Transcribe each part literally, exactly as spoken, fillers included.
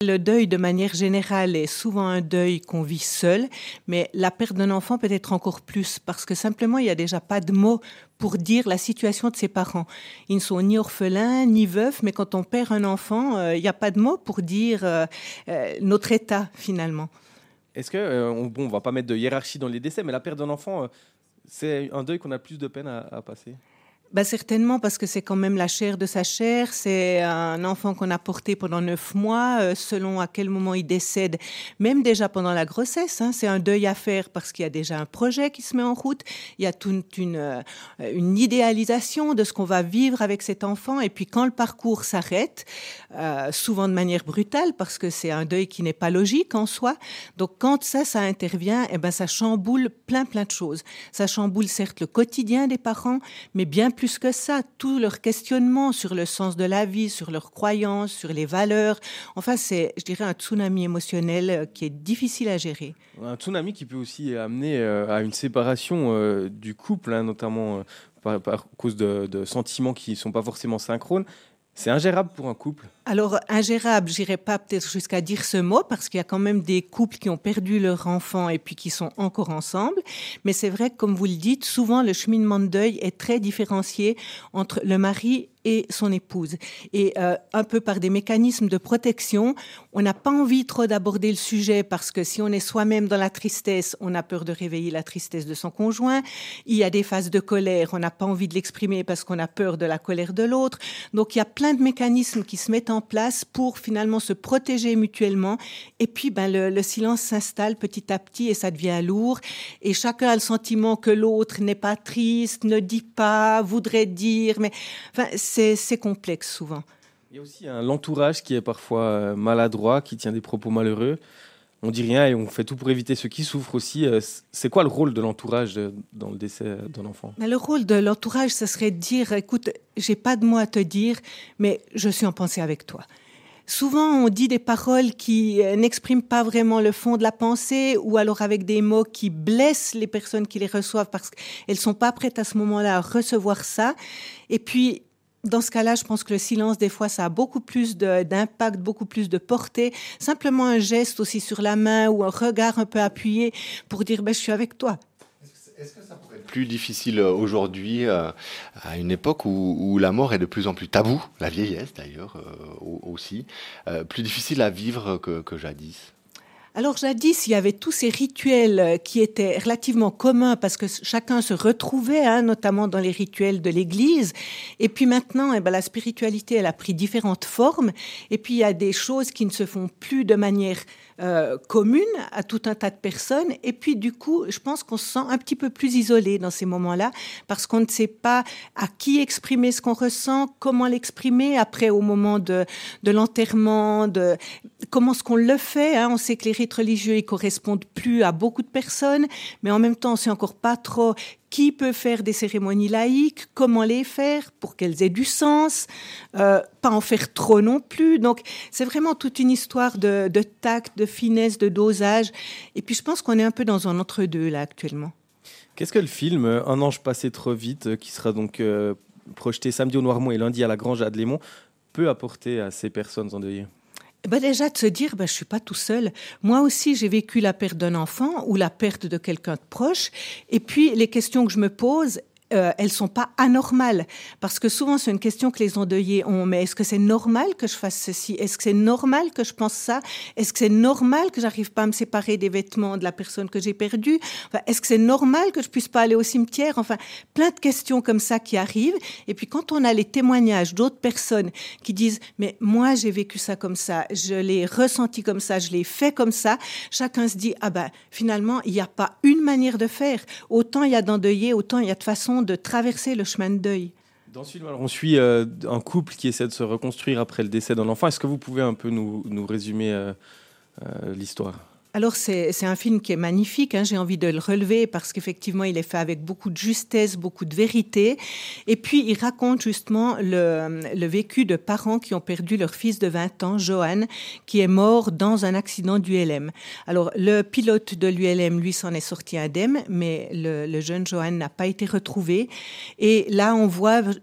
Le deuil, de manière générale, est souvent un deuil qu'on vit seul, mais la perte d'un enfant peut être encore plus, parce que simplement, il n'y a déjà pas de mots pour dire la situation de ses parents. Ils ne sont ni orphelins, ni veufs, mais quand on perd un enfant, euh, il n'y a pas de mots pour dire euh, euh, notre état, finalement. Est-ce que, euh, on, bon, on ne va pas mettre de hiérarchie dans les décès, mais la perte d'un enfant, euh, c'est un deuil qu'on a plus de peine à, à passer? Ben certainement, parce que c'est quand même la chair de sa chair. C'est un enfant qu'on a porté pendant neuf mois, euh, selon à quel moment il décède, même déjà pendant la grossesse. Hein, c'est un deuil à faire parce qu'il y a déjà un projet qui se met en route. Il y a toute une, euh, une idéalisation de ce qu'on va vivre avec cet enfant. Et puis quand le parcours s'arrête, euh, souvent de manière brutale, parce que c'est un deuil qui n'est pas logique en soi. Donc quand ça, ça intervient, eh ben ça chamboule plein, plein de choses. Ça chamboule certes le quotidien des parents, mais bien plus Plus que ça, tout leur questionnement sur le sens de la vie, sur leurs croyances, sur les valeurs. Enfin, c'est, je dirais, un tsunami émotionnel qui est difficile à gérer. Un tsunami qui peut aussi amener euh, à une séparation euh, du couple, hein, notamment euh, par, par cause de, de sentiments qui ne sont pas forcément synchrones. C'est ingérable pour un couple? Alors, ingérable, j'irai pas peut-être jusqu'à dire ce mot, parce qu'il y a quand même des couples qui ont perdu leur enfant et puis qui sont encore ensemble. Mais c'est vrai que, comme vous le dites, souvent le cheminement de deuil est très différencié entre le mari et son épouse. Et euh, un peu par des mécanismes de protection, on n'a pas envie trop d'aborder le sujet parce que si on est soi-même dans la tristesse, on a peur de réveiller la tristesse de son conjoint. Il y a des phases de colère, on n'a pas envie de l'exprimer parce qu'on a peur de la colère de l'autre. Donc il y a plein de mécanismes qui se mettent en place pour finalement se protéger mutuellement. Et puis ben, le, le silence s'installe petit à petit et ça devient lourd. Et chacun a le sentiment que l'autre n'est pas triste, ne dit pas, voudrait dire. Mais enfin, c'est, c'est complexe souvent. Il y a aussi hein, l'entourage qui est parfois maladroit, qui tient des propos malheureux. On dit rien et on fait tout pour éviter ceux qui souffrent aussi. C'est quoi le rôle de l'entourage dans le décès d'un enfant? Le rôle de l'entourage, ce serait de dire, écoute, j'ai pas de mots à te dire, mais je suis en pensée avec toi. Souvent, on dit des paroles qui n'expriment pas vraiment le fond de la pensée ou alors avec des mots qui blessent les personnes qui les reçoivent parce qu'elles sont pas prêtes à ce moment-là à recevoir ça. Et puis, dans ce cas-là, je pense que le silence, des fois, ça a beaucoup plus de, d'impact, beaucoup plus de portée. Simplement un geste aussi sur la main ou un regard un peu appuyé pour dire ben, « je suis avec toi ». Est-ce que ça pourrait être plus difficile aujourd'hui, euh, à une époque où, où la mort est de plus en plus tabou, la vieillesse d'ailleurs euh, aussi, euh, plus difficile à vivre que, que jadis? Alors jadis, il y avait tous ces rituels qui étaient relativement communs parce que chacun se retrouvait, hein, notamment dans les rituels de l'Église. Et puis maintenant, eh ben, la spiritualité, elle a pris différentes formes. Et puis il y a des choses qui ne se font plus de manière euh, commune à tout un tas de personnes. Et puis du coup, je pense qu'on se sent un petit peu plus isolé dans ces moments-là parce qu'on ne sait pas à qui exprimer ce qu'on ressent, comment l'exprimer après au moment de, de l'enterrement, de comment est-ce qu'on le fait. Hein. On sait que les rites religieux, ils correspondent plus à beaucoup de personnes, mais en même temps, on sait encore pas trop qui peut faire des cérémonies laïques, comment les faire pour qu'elles aient du sens, euh, pas en faire trop non plus. Donc, c'est vraiment toute une histoire de, de tact, de finesse, de dosage. Et puis, je pense qu'on est un peu dans un entre-deux, là, actuellement. Qu'est-ce que le film « Un ange passé trop vite », qui sera donc euh, projeté samedi au Noirmont et lundi à la Grange à Adlémont, peut apporter à ces personnes endeuillées? Ben déjà de se dire, ben je suis pas tout seul. Moi aussi, j'ai vécu la perte d'un enfant ou la perte de quelqu'un de proche. Et puis, les questions que je me pose, euh, elles sont pas anormales. Parce que souvent, c'est une question que les endeuillés ont. Mais est-ce que c'est normal que je fasse ceci? Est-ce que c'est normal que je pense ça? Est-ce que c'est normal que j'arrive pas à me séparer des vêtements de la personne que j'ai perdue? Enfin, est-ce que c'est normal que je puisse pas aller au cimetière? Enfin, plein de questions comme ça qui arrivent. Et puis, quand on a les témoignages d'autres personnes qui disent, mais moi, j'ai vécu ça comme ça, je l'ai ressenti comme ça, je l'ai fait comme ça, chacun se dit, ah ben, finalement, il n'y a pas une manière de faire. Autant il y a d'endeuillés, autant il y a de façons de traverser le chemin de deuil. Dans ce film, alors, on suit euh, un couple qui essaie de se reconstruire après le décès d'un enfant. Est-ce que vous pouvez un peu nous, nous résumer euh, euh, l'histoire? Alors, c'est, c'est un film qui est magnifique, hein, j'ai envie de le relever parce qu'effectivement, il est fait avec beaucoup de justesse, beaucoup de vérité. Et puis, il raconte justement le, le vécu de parents qui ont perdu leur fils de vingt ans, Johan, qui est mort dans un accident d'U L M. Alors, le pilote de l'U L M, lui, s'en est sorti indemne, mais le, le jeune Johan n'a pas été retrouvé. Et là, on voit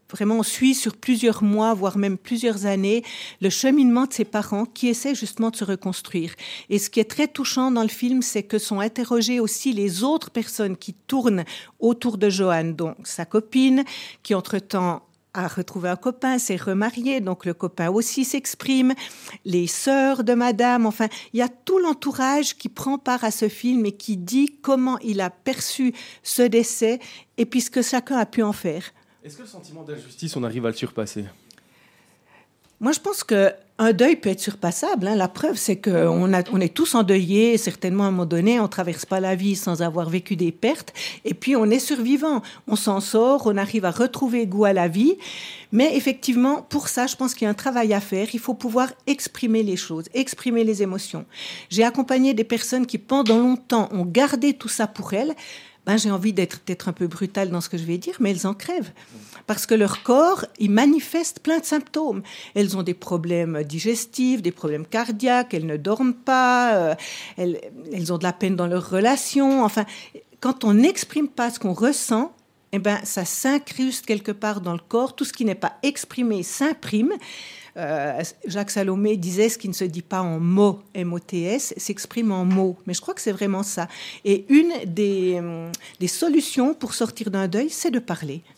vraiment, on suit sur plusieurs mois, voire même plusieurs années, le cheminement de ses parents qui essaient justement de se reconstruire. Et ce qui est très touchant dans le film, c'est que sont interrogées aussi les autres personnes qui tournent autour de Johanne, donc sa copine, qui entre-temps a retrouvé un copain, s'est remarié, donc le copain aussi s'exprime, les sœurs de madame, enfin, il y a tout l'entourage qui prend part à ce film et qui dit comment il a perçu ce décès et puis ce que chacun a pu en faire. Est-ce que le sentiment d'injustice, on arrive à le surpasser ? Moi, je pense qu'un deuil peut être surpassable. Hein. La preuve, c'est qu'on a, on est tous endeuillés. Certainement, à un moment donné, on ne traverse pas la vie sans avoir vécu des pertes. Et puis, on est survivant. On s'en sort, on arrive à retrouver goût à la vie. Mais effectivement, pour ça, je pense qu'il y a un travail à faire. Il faut pouvoir exprimer les choses, exprimer les émotions. J'ai accompagné des personnes qui, pendant longtemps, ont gardé tout ça pour elles. Ben, j'ai envie d'être peut-être un peu brutale dans ce que je vais dire, mais elles en crèvent. Parce que leur corps, il manifeste plein de symptômes. Elles ont des problèmes digestifs, des problèmes cardiaques, elles ne dorment pas, euh, elles, elles ont de la peine dans leurs relations. Enfin, quand on n'exprime pas ce qu'on ressent, eh ben, ça s'incruste quelque part dans le corps. Tout ce qui n'est pas exprimé s'imprime. Euh, Jacques Salomé disait ce qui ne se dit pas en mots, M O T S, s'exprime en mots. Mais je crois que c'est vraiment ça. Et une des, des solutions pour sortir d'un deuil, c'est de parler.